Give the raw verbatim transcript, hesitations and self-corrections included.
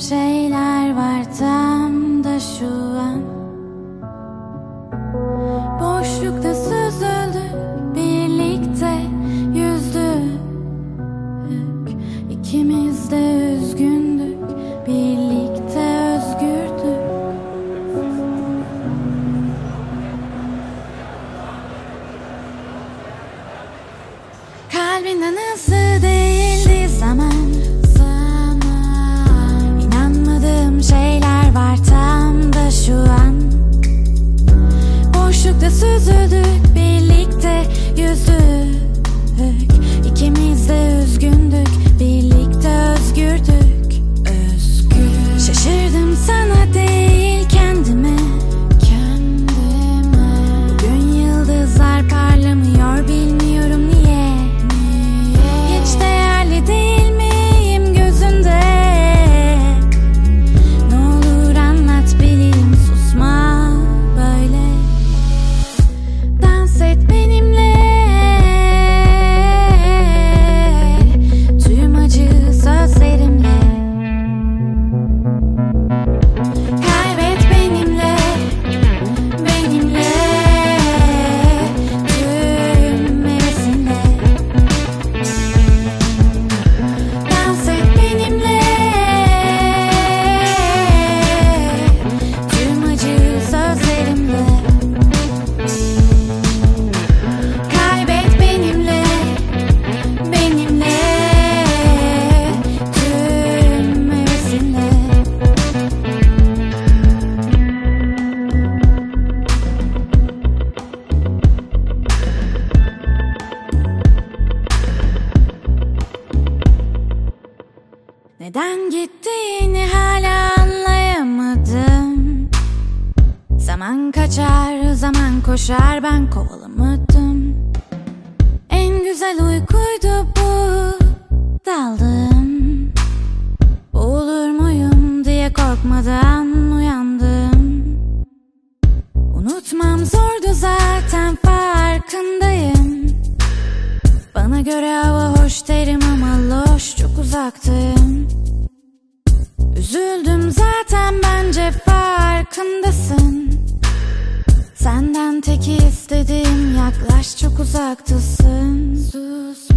şeyler var tam da şu an. Boşlukta süzüldük, birlikte yüzdük. İkimiz de üzgündük, birlikte özgürdük. Kalbinden hızlı değildi zaman. Zaman İnanmadığım şeyler var tam da şu an. Boşlukta süzüldük, birlikte yüzdük. İkimiz de üzgündük, birlikte özgürdük. Özgür. Şaşırdım sana değil kendime. Kendime. Bugün yıldızlar parlamıyor, bilmiyorum niye. Niye? Hiç değerli değil miyim gözünde? Ne olur anlat bileyim, susma böyle. Dans et benimle. Tüm acı sözlerimle. Kaybet benimle. Benimle. Tüm hevesinle. Dans et benimle. Tüm acı sözlerimle. Kaybet benimle. Benimle. Tüm hevesinle. Neden gittiğini hala anlayamadım. Zaman kaçar, zaman koşar, ben kovalamadım. En güzel uykuydu bu, daldım. Olur muyum diye korkmadan uyandım. Unutmam zordu zaten, farkındayım. Bana göre hava hoş derim ama loş, çok uzaktayım. Üzüldüm zaten, bence farkındasın. Senden tek istediğim yaklaş, çok uzaktasın. Sus.